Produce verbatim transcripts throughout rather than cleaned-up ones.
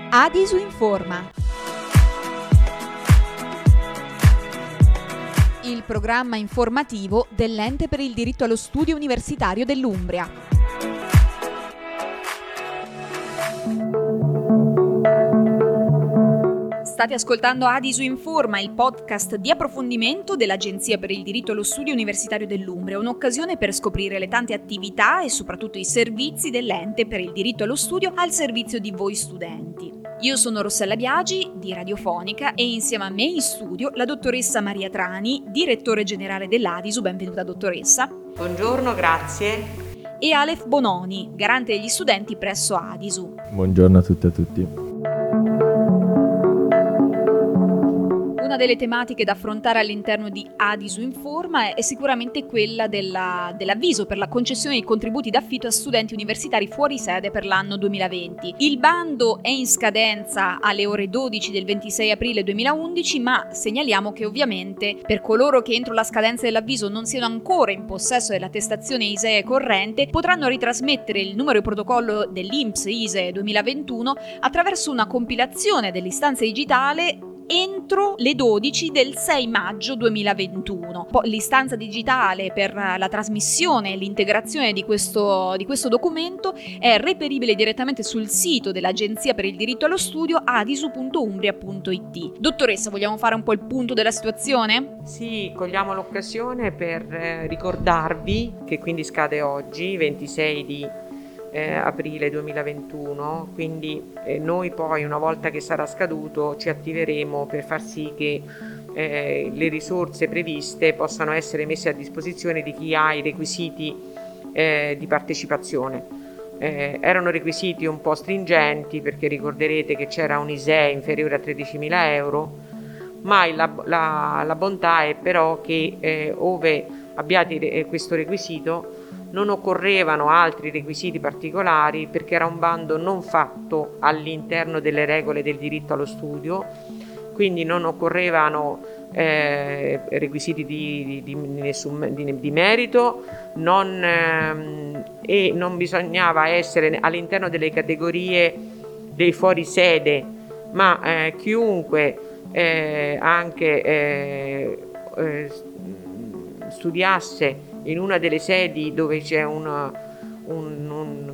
Adisu Informa. Il programma informativo dell'Ente per il diritto allo studio universitario dell'Umbria. State ascoltando Adisu Informa, il podcast di approfondimento dell'Agenzia per il diritto allo studio universitario dell'Umbria, un'occasione per scoprire le tante attività e soprattutto i servizi dell'Ente per il diritto allo studio al servizio di voi studenti. Io sono Rossella Biagi di Radiofonica e insieme a me in studio la dottoressa Maria Trani, direttore generale dell'Adisu. Benvenuta dottoressa. Buongiorno, grazie. E Alef Bononi, garante degli studenti presso Adisu. Buongiorno a tutte e a tutti. Una delle tematiche da affrontare all'interno di Adisu Informa è sicuramente quella della, dell'avviso per la concessione di contributi d'affitto a studenti universitari fuori sede per l'anno duemilaventi. Il bando è in scadenza alle ore dodici del ventisei aprile duemilaundici, ma segnaliamo che ovviamente per coloro che entro la scadenza dell'avviso non siano ancora in possesso dell'attestazione I S E E corrente potranno ritrasmettere il numero di protocollo dell'I N P S I S E E duemilaventuno attraverso una compilazione dell'istanza digitale entro le dodici del sei maggio duemilaventuno. Poi l'istanza digitale per la trasmissione e l'integrazione di questo, di questo documento è reperibile direttamente sul sito dell'Agenzia per il diritto allo studio adisu punto umbria punto it. Dottoressa, vogliamo fare un po' il punto della situazione? Sì, cogliamo l'occasione per eh, ricordarvi che quindi scade oggi, ventisei di Eh, aprile duemilaventuno, quindi eh, noi poi una volta che sarà scaduto ci attiveremo per far sì che eh, le risorse previste possano essere messe a disposizione di chi ha i requisiti eh, di partecipazione. Eh, erano requisiti un po' stringenti perché ricorderete che c'era un I S E E inferiore a tredicimila euro, ma la, la, la bontà è però che eh, ove abbiate eh, questo requisito non occorrevano altri requisiti particolari perché era un bando non fatto all'interno delle regole del diritto allo studio, quindi non occorrevano eh, requisiti di, di, di, nessun, di, di merito non, ehm, e non bisognava essere all'interno delle categorie dei fuorisede, ma eh, chiunque eh, anche eh, eh, studiasse in una delle sedi dove c'è una, un, un,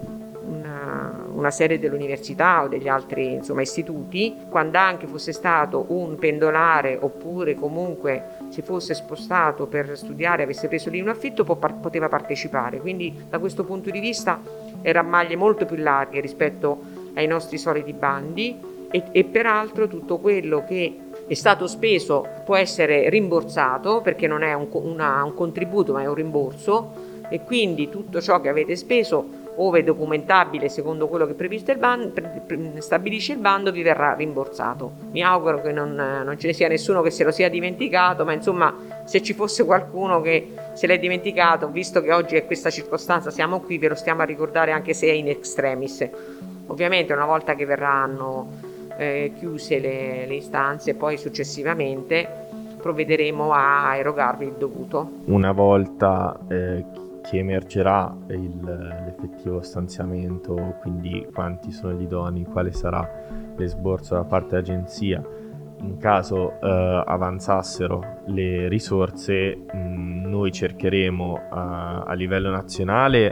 una, una sede dell'università o degli altri insomma, istituti, quando anche fosse stato un pendolare oppure comunque si fosse spostato per studiare, avesse preso lì un affitto, poteva partecipare. Quindi da questo punto di vista era a maglie molto più larghe rispetto ai nostri soliti bandi e, e peraltro tutto quello che è stato speso può essere rimborsato perché non è un, una, un contributo ma è un rimborso, e quindi tutto ciò che avete speso, ove documentabile secondo quello che è previsto il bando, stabilisce il bando, vi verrà rimborsato. Mi auguro che non, non ce ne sia nessuno che se lo sia dimenticato, ma insomma se ci fosse qualcuno che se l'è dimenticato, visto che oggi è questa circostanza, siamo qui, ve lo stiamo a ricordare anche se è in extremis. Ovviamente una volta che verranno Eh, chiuse le, le istanze, poi successivamente provvederemo a erogarvi il dovuto. Una volta eh, che emergerà il, l'effettivo stanziamento, quindi quanti sono gli idonei, quale sarà l'esborso da parte dell'agenzia, in caso eh, avanzassero le risorse, mh, noi cercheremo a, a livello nazionale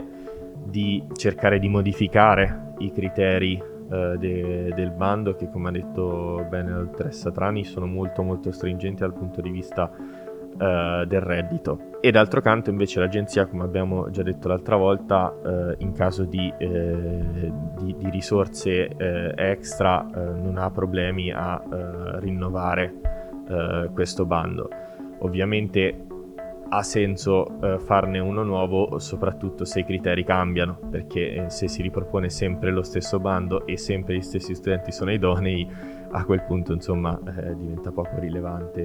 di cercare di modificare i criteri De, del bando, che come ha detto bene la dottoressa Trani sono molto molto stringenti dal punto di vista uh, del reddito, e d'altro canto invece l'agenzia, come abbiamo già detto l'altra volta, uh, in caso di, eh, di, di risorse eh, extra uh, non ha problemi a uh, rinnovare uh, questo bando. Ovviamente ha senso eh, farne uno nuovo soprattutto se i criteri cambiano, perché eh, se si ripropone sempre lo stesso bando e sempre gli stessi studenti sono idonei, a quel punto insomma eh, diventa poco rilevante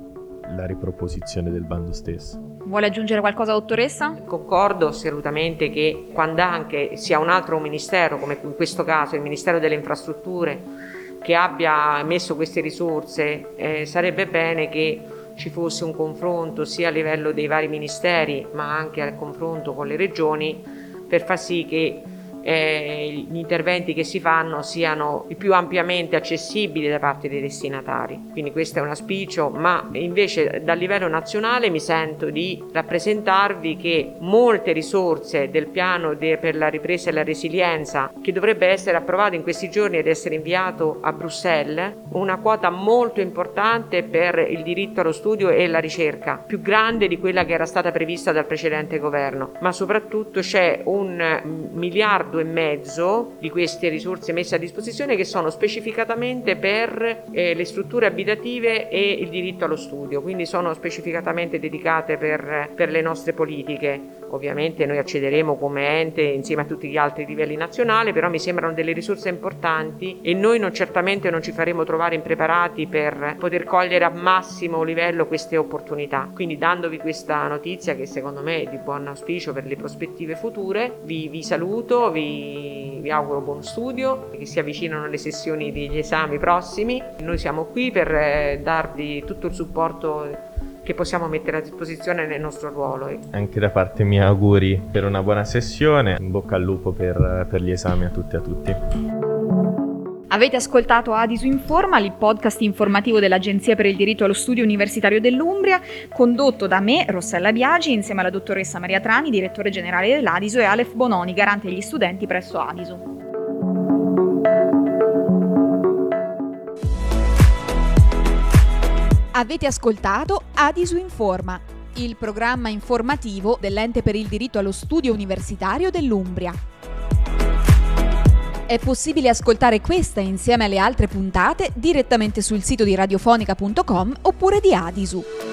la riproposizione del bando stesso. Vuole aggiungere qualcosa, dottoressa? Concordo assolutamente che quando anche sia un altro ministero, come in questo caso il Ministero delle Infrastrutture, che abbia messo queste risorse, eh, sarebbe bene che ci fosse un confronto sia a livello dei vari ministeri ma anche al confronto con le regioni per far sì che eh, gli interventi che si fanno siano il più ampiamente accessibili da parte dei destinatari. Quindi questo è un auspicio, ma invece dal livello nazionale mi sento di rappresentarvi che molte risorse del piano de- per la ripresa e la resilienza, che dovrebbe essere approvato in questi giorni ed essere inviato a Bruxelles, una quota molto importante per il diritto allo studio e la ricerca, più grande di quella che era stata prevista dal precedente governo, ma soprattutto c'è un miliardo e mezzo di queste risorse messe a disposizione che sono specificatamente per eh, le strutture abitative e il diritto allo studio, quindi sono specificatamente dedicate per, per le nostre politiche. Ovviamente noi accederemo come ente insieme a tutti gli altri livelli nazionali, però mi sembrano delle risorse importanti e noi non, certamente non ci faremo trovare impreparati per poter cogliere a massimo livello queste opportunità. Quindi dandovi questa notizia, che secondo me è di buon auspicio per le prospettive future, vi, vi saluto, vi, vi auguro buon studio, che si avvicinano le sessioni degli esami prossimi. Noi siamo qui per eh, darvi tutto il supporto che possiamo mettere a disposizione nel nostro ruolo. Anche da parte mia auguri per una buona sessione, in bocca al lupo per, per gli esami a tutti e a tutti. Avete ascoltato Adisu Informa, il podcast informativo dell'Agenzia per il diritto allo studio universitario dell'Umbria, condotto da me, Rossella Biagi, insieme alla dottoressa Maria Trani, direttore generale dell'Adisu, e Alef Bononi, garante degli studenti presso Adisu. Avete ascoltato Adisu Informa, il programma informativo dell'Ente per il diritto allo studio universitario dell'Umbria. È possibile ascoltare questa insieme alle altre puntate direttamente sul sito di radiofonica punto com oppure di Adisu.